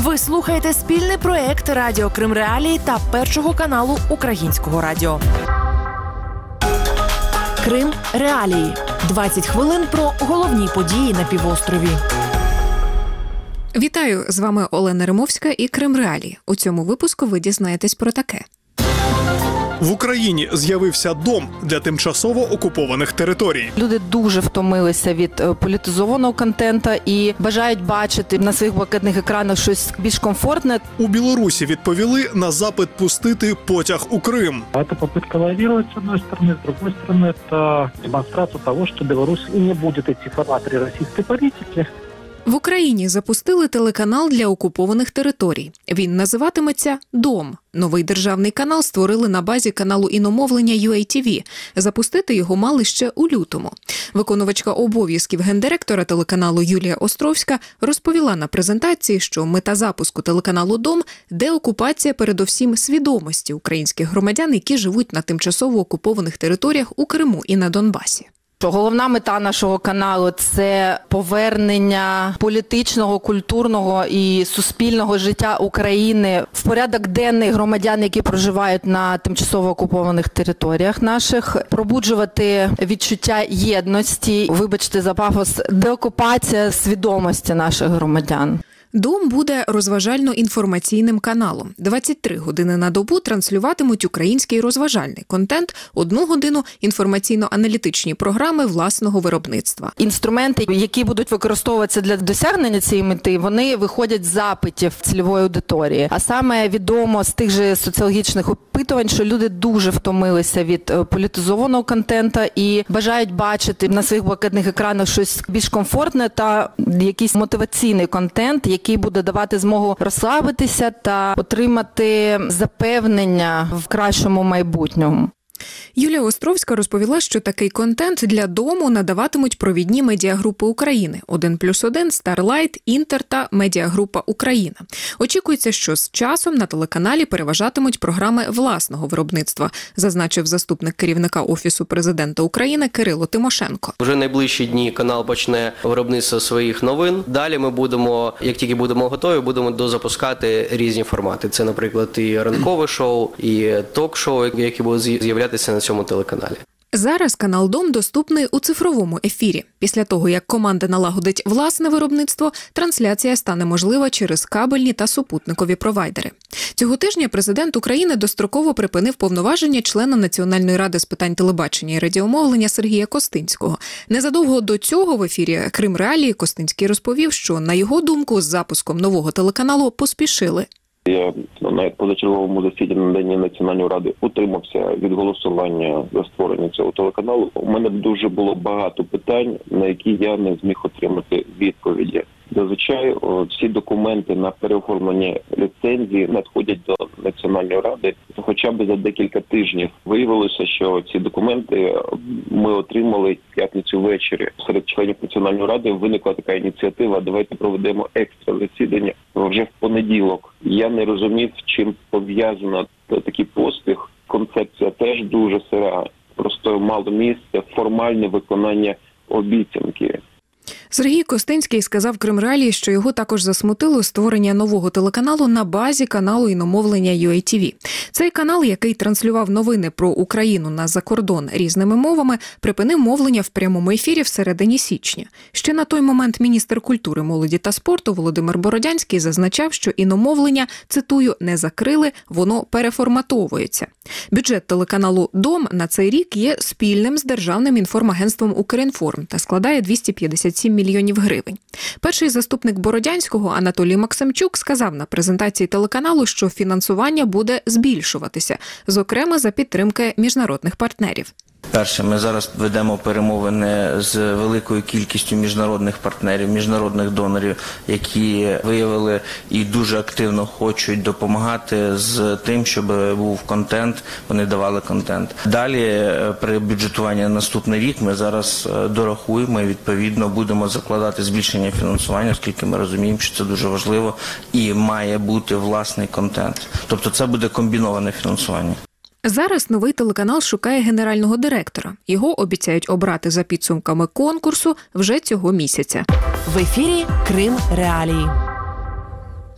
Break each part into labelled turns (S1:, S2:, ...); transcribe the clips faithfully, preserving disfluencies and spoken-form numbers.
S1: Ви слухаєте спільний проект Радіо Крим Реалії та Першого каналу Українського радіо. Крим Реалії. двадцять хвилин про головні події на півострові.
S2: Вітаю, з вами Олена Римовська і Крим Реалії. У цьому випуску ви дізнаєтесь про таке.
S3: В Україні з'явився дом для тимчасово окупованих територій.
S4: Люди дуже втомилися від політизованого контенту і бажають бачити на своїх блакитних екранах щось більш комфортне.
S3: У Білорусі відповіли на запит пустити потяг у Крим.
S5: Це попытка лавировать, с одной стороны, с другой стороны, это демонстрация того, что Беларусь не будет идти в форматі російської політики.
S2: В Україні запустили телеканал для окупованих територій. Він називатиметься «Дом». Новий державний канал створили на базі каналу іномовлення ю ей ті ві. Запустити його мали ще у лютому. Виконувачка обов'язків гендиректора телеканалу Юлія Островська розповіла на презентації, що мета запуску телеканалу «Дом» – деокупація передовсім свідомості українських громадян, які живуть на тимчасово окупованих територіях у Криму і на Донбасі.
S4: Головна мета нашого каналу – це повернення політичного, культурного і суспільного життя України в порядок денний громадян, які проживають на тимчасово окупованих територіях наших, пробуджувати відчуття єдності, вибачте за пафос, деокупація свідомості наших громадян.
S2: «Дом» буде розважально-інформаційним каналом. двадцять три години на добу транслюватимуть український розважальний контент, одну годину – інформаційно-аналітичні програми власного виробництва.
S4: Інструменти, які будуть використовуватися для досягнення цієї мети, вони виходять з запитів цільової аудиторії. А саме відомо з тих же соціологічних опитувань, що люди дуже втомилися від політизованого контенту і бажають бачити на своїх блакитних екранах щось більш комфортне та якийсь мотиваційний контент, який який буде давати змогу розслабитися та отримати запевнення в кращому майбутньому.
S2: Юлія Островська розповіла, що такий контент для «Дому» надаватимуть провідні медіагрупи України – один плюс один, Старлайт, Інтер та Медіагрупа Україна. Очікується, що з часом на телеканалі переважатимуть програми власного виробництва, зазначив заступник керівника Офісу президента України Кирило Тимошенко.
S6: Вже найближчі дні канал почне виробництво своїх новин. Далі ми будемо, як тільки будемо готові, будемо дозапускати різні формати. Це, наприклад, і ранкове шоу, і ток-шоу, які будуть з'являтися на цьому телеканалі.
S2: Зараз канал «Дом» доступний у цифровому ефірі. Після того, як команда налагодить власне виробництво, трансляція стане можлива через кабельні та супутникові провайдери. Цього тижня президент України достроково припинив повноваження члена Національної ради з питань телебачення і радіомовлення Сергія Костинського. Незадовго до цього в ефірі «Крим Реалії» Костинський розповів, що, на його думку, з запуском нового телеканалу поспішили.
S7: Я на позачерговому засіданні на День Національної ради утримався від голосування за створення цього телеканалу. У мене дуже було багато питань, на які я не зміг отримати відповіді. Зазвичай всі документи на переоформлення ліцензії надходять до Національної ради хоча б за декілька тижнів. Виявилося, що ці документи ми отримали в п'ятницю ввечері. Серед членів Національної ради виникла така ініціатива: давайте проведемо екстра засідання вже в понеділок. Я не розумів, чим пов'язано такий поспіх. Концепція теж дуже сира. Просто мало місця формальне виконання обіцянки.
S2: Сергій Костинський сказав Крим Реалії, що його також засмутило створення нового телеканалу на базі каналу іномовлення ю ей ті ві. Цей канал, який транслював новини про Україну на закордон різними мовами, припинив мовлення в прямому ефірі в середині січня. Ще на той момент міністр культури, молоді та спорту Володимир Бородянський зазначав, що іномовлення, цитую, не закрили, воно переформатовується. Бюджет телеканалу «Дом» на цей рік є спільним з Державним інформагентством «Укрінформ» та складає двісті п'ятдесят сім мільйонів гривень. Перший заступник Бородянського Анатолій Максимчук сказав на презентації телеканалу, що фінансування буде збільшуватися, зокрема за підтримки міжнародних партнерів.
S8: Перше, ми зараз ведемо перемовини з великою кількістю міжнародних партнерів, міжнародних донорів, які виявили і дуже активно хочуть допомагати з тим, щоб був контент, вони давали контент. Далі, при бюджетуванні на наступний рік, ми зараз дорахуємо і, відповідно, будемо закладати збільшення фінансування, оскільки ми розуміємо, що це дуже важливо і має бути власний контент. Тобто це буде комбіноване фінансування.
S2: Зараз новий телеканал шукає генерального директора. Його обіцяють обрати за підсумками конкурсу вже цього місяця.
S1: В ефірі Крим Реалії.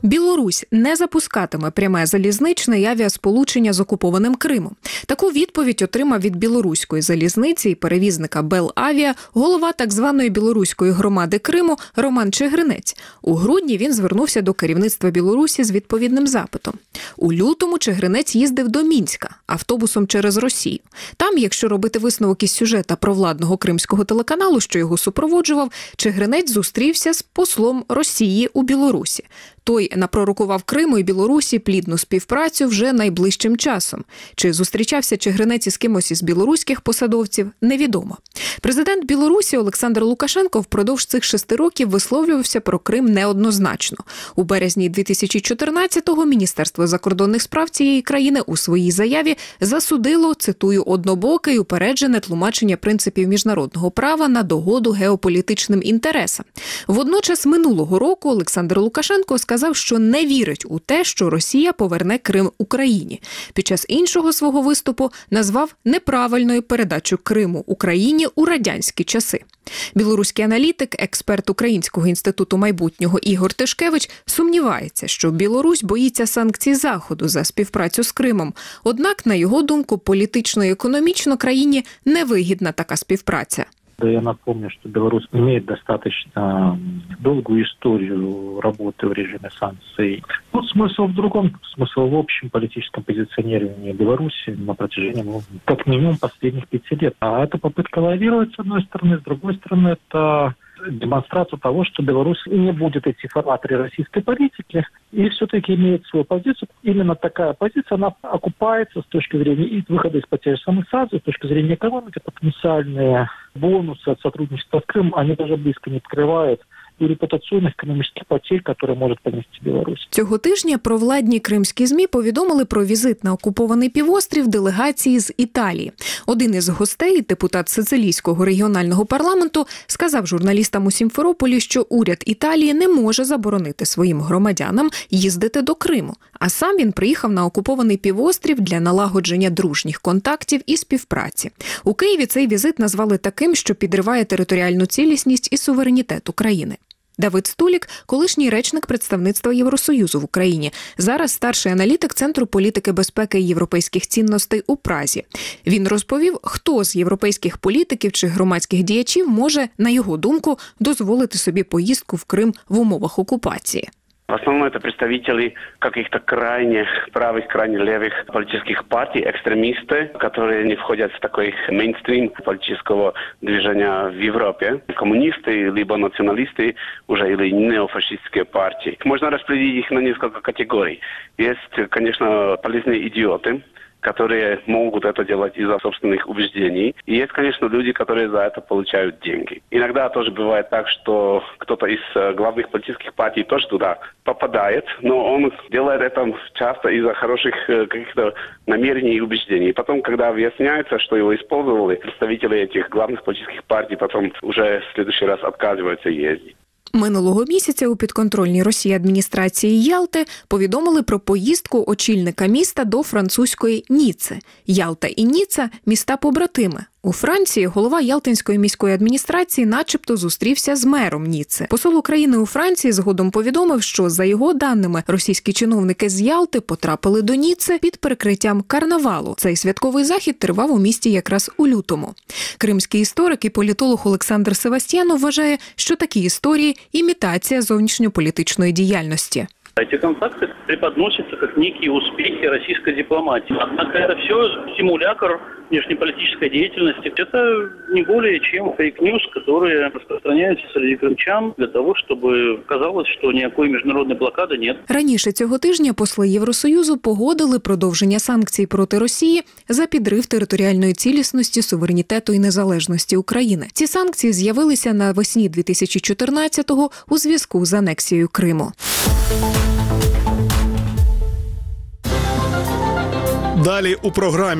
S2: Білорусь не запускатиме пряме залізничне і авіасполучення з окупованим Кримом. Таку відповідь отримав від білоруської залізниці і перевізника Белавіа голова так званої білоруської громади Криму Роман Чигринець. У грудні він звернувся до керівництва Білорусі з відповідним запитом. У лютому Чигринець їздив до Мінська автобусом через Росію. Там, якщо робити висновок із сюжета провладного кримського телеканалу, що його супроводжував, Чигринець зустрівся з послом Росії у Білорусі. Той напророкував Криму і Білорусі плідну співпрацю вже найближчим часом. Чи зустрічався Чигринець із кимось із білоруських посадовців, невідомо. Президент Білорусі Олександр Лукашенко впродовж цих шести років висловлювався про Крим неоднозначно. У березні дві тисячі чотирнадцятого Міністерство закордонних справ цієї країни у своїй заяві засудило, цитую, однобоке й упереджене тлумачення принципів міжнародного права на догоду геополітичним інтересам. Водночас минулого року Олександр Лукашенко сказав, сказав, що не вірить у те, що Росія поверне Крим Україні. Під час іншого свого виступу назвав неправильною передачу Криму Україні у радянські часи. Білоруський аналітик, експерт Українського інституту майбутнього Ігор Тишкевич сумнівається, що Білорусь боїться санкцій Заходу за співпрацю з Кримом. Однак, на його думку, політично і економічно країні невигідна така співпраця.
S5: Да, я напомню, что Беларусь имеет достаточно долгую историю работы в режиме санкций. Тут смысл в другом, смысл в общем политическом позиционировании Беларуси на протяжении, ну, как минимум, последних пяти лет. А это попытка лавировать, с одной стороны, с другой стороны, это демонстрация того, что Беларусь не будет идти в формате российской политики и все-таки имеет свою позицию. Именно такая позиция, она окупается с точки зрения и выхода из потерь самых САД, с точки зрения экономики, потенциальные бонусы от сотрудничества с Крымом, они даже близко не покрывают і репутаційних економічних потерь, які може понести Білорусь.
S2: Цього тижня провладні кримські ЗМІ повідомили про візит на окупований півострів делегації з Італії. Один із гостей, депутат Сицилійського регіонального парламенту, сказав журналістам у Сімферополі, що уряд Італії не може заборонити своїм громадянам їздити до Криму. А сам він приїхав на окупований півострів для налагодження дружніх контактів і співпраці. У Києві цей візит назвали таким, що підриває територіальну цілісність і суверенітет України. Давид Стулік – колишній речник представництва Євросоюзу в Україні. Зараз старший аналітик Центру політики безпеки і європейських цінностей у Празі. Він розповів, хто з європейських політиків чи громадських діячів може, на його думку, дозволити собі поїздку в Крим в умовах окупації.
S9: В основном это представители каких-то крайне правых, крайне левых политических партий, экстремисты, которые не входят в такой мейнстрим политического движения в Европе. Коммунисты, либо националисты, уже или неофашистские партии. Можно распределить их на несколько категорий. Есть, конечно, полезные идиоты, которые могут это делать из-за собственных убеждений. И есть, конечно, люди, которые за это получают деньги. Иногда тоже бывает так, что кто-то из главных политических партий тоже туда попадает, но он делает это часто из-за хороших каких-то намерений и убеждений. И потом, когда выясняется, что его использовали, представители этих главных политических партий потом уже в следующий раз отказываются ездить.
S2: Минулого місяця у підконтрольній Росії адміністрації Ялти повідомили про поїздку очільника міста до французької Ніцци. Ялта і Ніцца – міста-побратими. У Франції голова Ялтинської міської адміністрації начебто зустрівся з мером Ніцци. Посол України у Франції згодом повідомив, що, за його даними, російські чиновники з Ялти потрапили до Ніцци під прикриттям карнавалу. Цей святковий захід тривав у місті якраз у лютому. Кримський історик і політолог Олександр Севастьянов вважає, що такі історії – імітація зовнішньополітичної діяльності.
S10: Эти контакты преподносятся как некие успехи российской дипломатии. Однако это все симулятор внешнеполитической деятельности. Это не более чем фейк-ньюс, которые распространяются среди крымчан для того, чтобы казалось, что никакой международной блокады нет.
S2: Раніше цього тижня посли Євросоюзу погодили продовження санкцій проти Росії за підрив територіальної цілісності, суверенітету і незалежності України. Ці санкції з'явилися навесні дві тисячі чотирнадцятого у зв'язку з анексією Криму.
S3: Далі у програмі.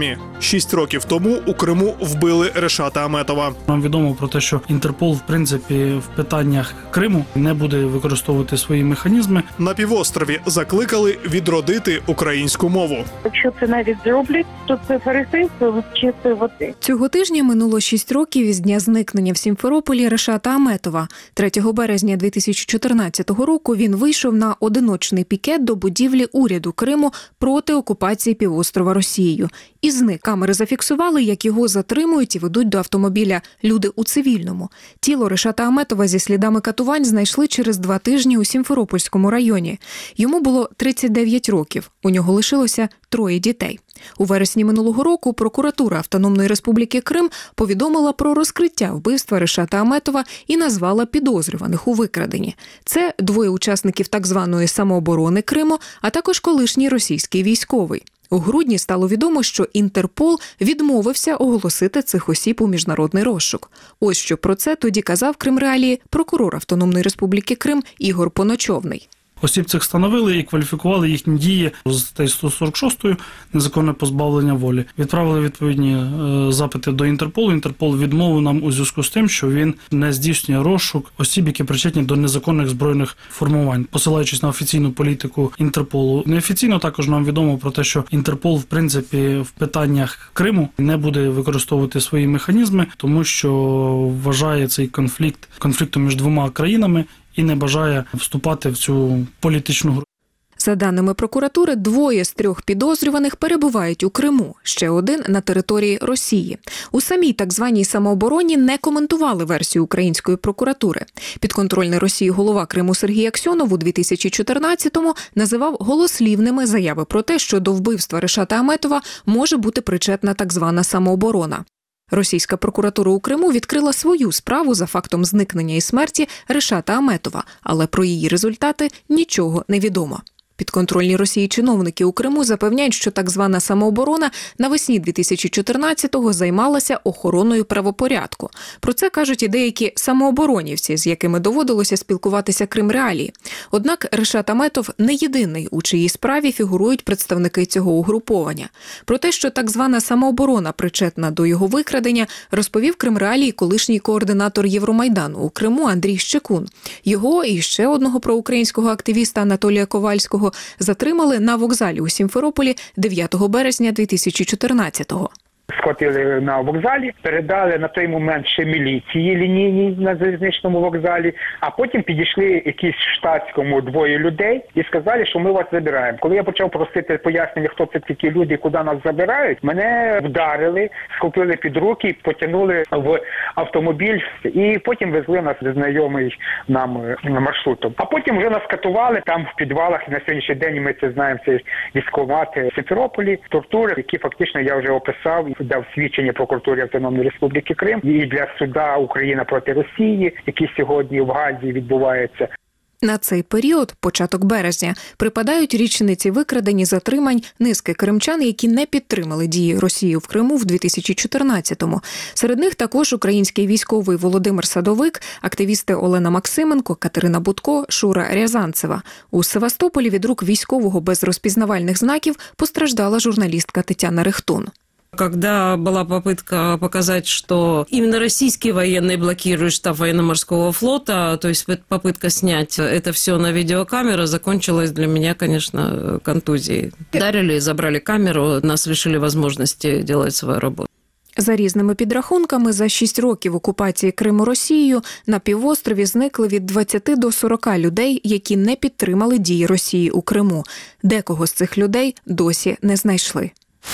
S3: Шість років тому у Криму вбили Решата Аметова.
S11: Нам відомо про те, що Інтерпол, в принципі, в питаннях Криму не буде використовувати свої механізми.
S3: На півострові закликали відродити українську мову.
S12: Якщо це навіть зроблять, то це фарисейство з чистої води.
S2: Цього тижня минуло шість років із дня зникнення в Сімферополі Решата Аметова. третього березня дві тисячі чотирнадцятого року він вийшов на одиночний пікет до будівлі уряду Криму проти окупації півострова Росією. І зник. Камери зафіксували, як його затримують і ведуть до автомобіля люди у цивільному. Тіло Решата Аметова зі слідами катувань знайшли через два тижні у Сімферопольському районі. Йому було тридцять дев'ять років. У нього лишилося троє дітей. У вересні минулого року прокуратура Автономної Республіки Крим повідомила про розкриття вбивства Решата Аметова і назвала підозрюваних у викраденні. Це двоє учасників так званої самооборони Криму, а також колишній російський військовий. У грудні стало відомо, що Інтерпол відмовився оголосити цих осіб у міжнародний розшук. Ось що про це тоді казав Кримреалії прокурор Автономної Республіки Крим Ігор Поночовний.
S11: Осіб цих встановили і кваліфікували їхні дії з статтею сто сорок шість «Незаконне позбавлення волі». Відправили відповідні е, запити до Інтерполу. Інтерпол відмовив нам у зв'язку з тим, що він не здійснює розшук осіб, які причетні до незаконних збройних формувань, посилаючись на офіційну політику Інтерполу. Неофіційно також нам відомо про те, що Інтерпол, в принципі, в питаннях Криму не буде використовувати свої механізми, тому що вважає цей конфлікт конфліктом між двома країнами і не бажає вступати в цю політичну гру.
S2: За даними прокуратури, двоє з трьох підозрюваних перебувають у Криму, ще один на території Росії. У самій так званій самообороні не коментували версію української прокуратури. Підконтрольний Росії голова Криму Сергій Аксьонов у дві тисячі чотирнадцятому називав голослівними заяви про те, що до вбивства Решата Аметова може бути причетна так звана самооборона. Російська прокуратура у Криму відкрила свою справу за фактом зникнення і смерті Решата Аметова, але про її результати нічого не відомо. Підконтрольні Росії чиновники у Криму запевняють, що так звана самооборона навесні дві тисячі чотирнадцятого займалася охороною правопорядку. Про це кажуть і деякі самооборонівці, з якими доводилося спілкуватися Кримреалії. Однак Решат Аметов не єдиний, у чиїй справі фігурують представники цього угруповання. Про те, що так звана самооборона причетна до його викрадення, розповів Кримреалії колишній координатор Євромайдану у Криму Андрій Щекун. Його і ще одного проукраїнського активіста Анатолія Ковальського затримали на вокзалі у Сімферополі дев'ятого березня дві тисячі чотирнадцятого.
S13: Схватили на вокзалі, передали на той момент ще міліції лінійній на залізничному вокзалі, а потім підійшли якісь штатському двоє людей і сказали, що ми вас забираємо. Коли я почав просити пояснення, хто це такі люди, куди нас забирають, мене вдарили, схопили під руки, потягнули в автомобіль і потім везли нас знайомий нам маршрутом. А потім вже нас катували там в підвалах, і на сьогоднішній день ми це знаємо, це військкомат в Сімферополі, тортури, які фактично я вже описав, дав свідчення прокуратурі Автономної Республіки Крим і для суда Україна проти Росії, який сьогодні в Гаазі відбувається.
S2: На цей період, початок березня, припадають річниці викрадень і затримань низки кримчан, які не підтримали дії Росії в Криму в дві тисячі чотирнадцятому. Серед них також український військовий Володимир Садовик, активісти Олена Максименко, Катерина Будко, Шура Рязанцева. У Севастополі від рук військового без розпізнавальних знаків постраждала журналістка Тетяна Рихтун.
S14: Когда была попытка показать, что именно российские военные блокируют штаб военно-морского флота, то есть попытка снять это все на видеокамеру, закончилась для меня, конечно, контузией. Ударили, забрали камеру, нас лишили возможности делать свою работу.
S2: За різними підрахунками, за шість років окупації Криму Росією на півострові зникли від двадцяти до сорока людей, які не підтримали дії Росії у Криму. Декого з цих людей досі не знайшли.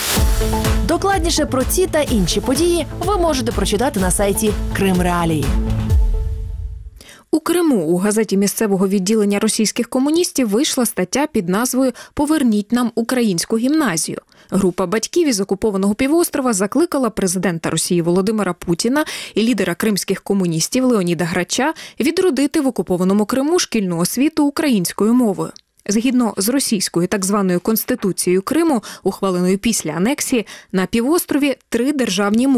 S1: Докладніше про ці та інші події ви можете прочитати на сайті Кримреалії.
S2: У Криму у газеті місцевого відділення російських комуністів вийшла стаття під назвою «Поверніть нам українську гімназію». Група батьків із окупованого півострова закликала президента Росії Володимира Путіна і лідера кримських комуністів Леоніда Грача відродити в окупованому Криму шкільну освіту українською мовою. Згідно з російською так званою Конституцією Криму, ухваленою після анексії, на півострові три державні мови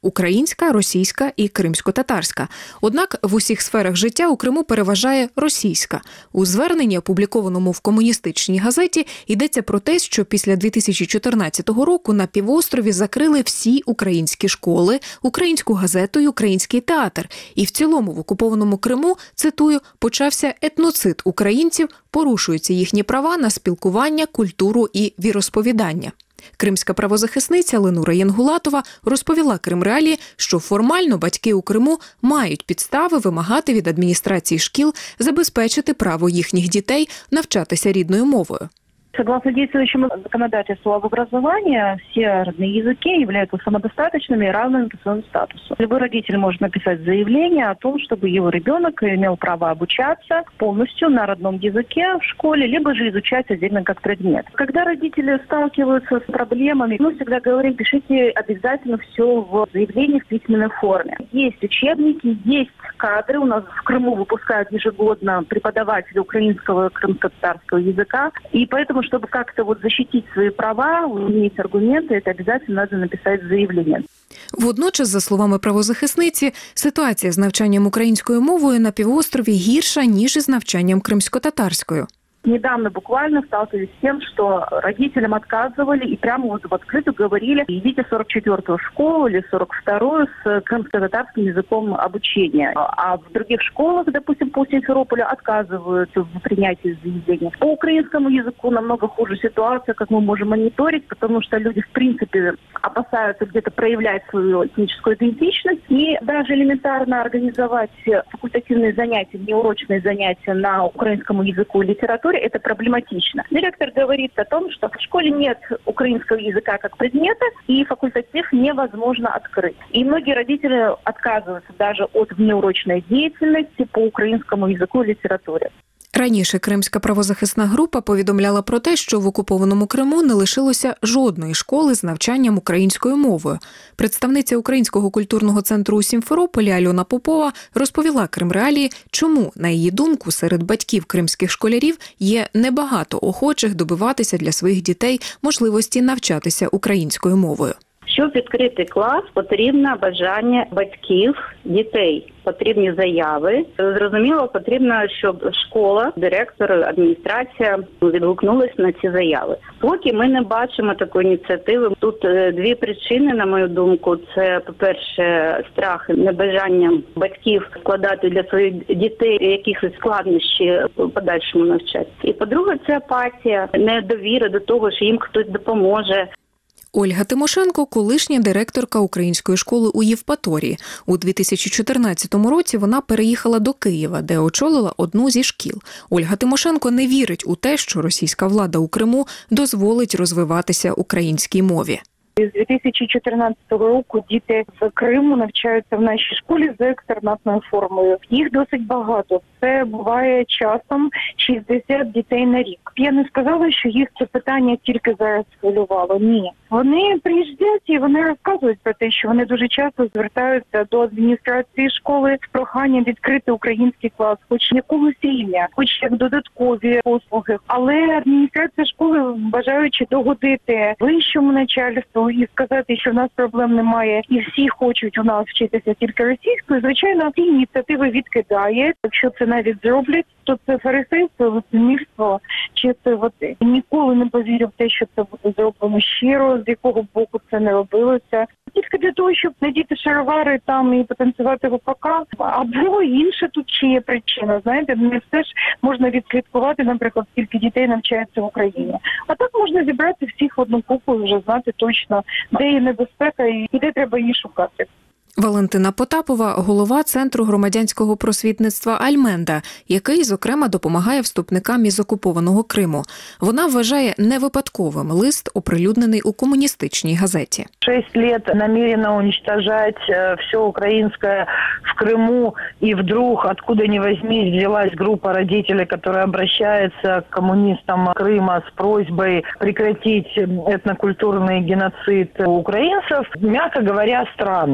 S2: українська, російська і кримсько-татарська. Однак в усіх сферах життя у Криму переважає російська. У зверненні, опублікованому в комуністичній газеті, йдеться про те, що після дві тисячі чотирнадцятого року на півострові закрили всі українські школи, українську газету і український театр. І в цілому в окупованому Криму, цитую, почався етноцид українців, порушуються їхні права на спілкування, культуру і віросповідання. Кримська правозахисниця Ленура Янгулатова розповіла Кримреалії, що формально батьки у Криму мають підстави вимагати від адміністрації шкіл забезпечити право їхніх дітей навчатися рідною мовою.
S12: Согласно действующему законодательству об образовании, все родные языки являются самодостаточными и равными по своему статусу. Любой родитель может написать заявление о том, чтобы его ребенок имел право обучаться полностью на родном языке в школе, либо же изучать отдельно как предмет. Когда родители сталкиваются с проблемами, мы всегда говорим, пишите обязательно все в заявлении в письменной форме. Есть учебники, есть кадры. У нас в Крыму выпускают ежегодно преподаватели украинского и крымско-татарского языка. И поэтому, чтобы как-то вот защитить свои права, иметь аргументы, это обязательно надо написать заявление.
S2: Водночас, за словами правозахисниці, ситуація з навчанням українською мовою на півострові гірша, ніж із навчанням кримсько-татарською.
S12: Недавно буквально сталкивались с тем, что родителям отказывали и прямо вот в открытую говорили: идите в сорок четвёртую школу или сорок вторую с крымско-татарским языком обучения. А в других школах, допустим, по Симферополю, отказывают в принятии заявления. По украинскому языку намного хуже ситуация, как мы можем мониторить, потому что люди, в принципе, опасаются где-то проявлять свою этническую идентичность. И даже элементарно организовать факультативные занятия, неурочные занятия на украинском языку и литературе, это проблематично. Директор говорит о том, что в школе нет украинского языка как предмета, и факультатив невозможно открыть. И многие родители отказываются даже от внеурочной деятельности по украинскому языку и литературе.
S2: Раніше Кримська правозахисна група повідомляла про те, що в окупованому Криму не лишилося жодної школи з навчанням українською мовою. Представниця Українського культурного центру у Сімферополі Альона Попова розповіла Кримреалії, чому, на її думку, серед батьків кримських школярів є небагато охочих добиватися для своїх дітей можливості навчатися українською мовою.
S15: Щоб відкрити клас, потрібно бажання батьків, дітей. Потрібні заяви. Зрозуміло, потрібно, щоб школа, директор, адміністрація відгукнулись на ці заяви. Поки ми не бачимо такої ініціативи. Тут дві причини, на мою думку. Це, по-перше, страх, небажання батьків складати для своїх дітей якихось складнощі в подальшому навчанні. І, по-друге, це апатія, недовіра до того, що їм хтось допоможе.
S2: Ольга Тимошенко – колишня директорка української школи у Євпаторії. У дві тисячі чотирнадцятому році вона переїхала до Києва, де очолила одну зі шкіл. Ольга Тимошенко не вірить у те, що російська влада у Криму дозволить розвиватися українській мові.
S12: З дві тисячі чотирнадцятого року діти з Криму навчаються в нашій школі за екстернатною формою. Їх досить багато. Це буває часом шістдесят дітей на рік. Я не сказала, що їх це питання тільки зараз хвилювало. Ні. Вони приїжджають і вони розказують про те, що вони дуже часто звертаються до адміністрації школи з проханням відкрити український клас, хоч якогось рівня, хоч як додаткові послуги. Але адміністрація школи, бажаючи догодити вищому начальству і сказати, що в нас проблем немає і всі хочуть у нас вчитися тільки російською, звичайно, ці ініціативи відкидає. Якщо це навіть зроблять, то це фарисейство, лицемірство, чисто води. Ніколи не повірю в те, що це буде зроблено щиро, з якого боку це не робилося. Тільки для того, щоб надіти шаровари там і потанцювати в ОПК, або інша тут чи є причина. Знаєте, не все ж можна відслідкувати, наприклад, скільки дітей навчається в Україні. А так можна зібрати всіх в одну купу і вже знати точно, де є небезпека і де треба її шукати.
S2: Валентина Потапова – голова Центру громадянського просвітництва «Альменда», який, зокрема, допомагає вступникам із окупованого Криму. Вона вважає невипадковим лист, оприлюднений у комуністичній газеті.
S16: Шесть лет намеренно уничтожать все украинское в Крыму, и вдруг, откуда ни возьмись, взялась группа родителей, которая обращается к коммунистам Крыма с просьбой прекратить этнокультурный геноцид украинцев, мягко говоря, странно. Я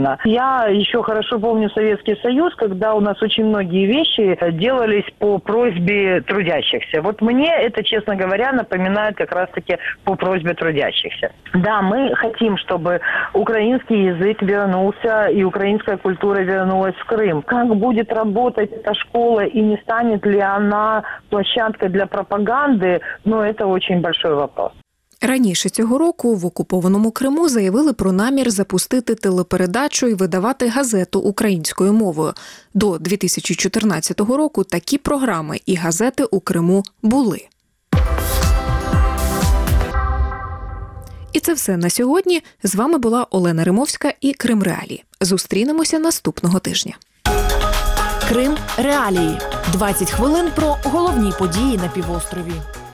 S16: Я еще хорошо помню Советский Союз, когда у нас очень многие вещи делались по просьбе трудящихся. Вот мне это, честно говоря, напоминает как раз-таки по просьбе трудящихся. Да, мы хотим, чтобы украинский язык вернулся и украинская культура вернулась в Крым. Как будет работать эта школа и не станет ли она площадкой для пропаганды, ну, это очень большой вопрос.
S2: Раніше цього року в окупованому Криму заявили про намір запустити телепередачу і видавати газету українською мовою. До дві тисячі чотирнадцятого року такі програми і газети у Криму були. І це все на сьогодні. З вами була Олена Римовська і Крим Реалії. Зустрінемося наступного тижня.
S1: Крим Реалії. двадцять хвилин про головні події на півострові.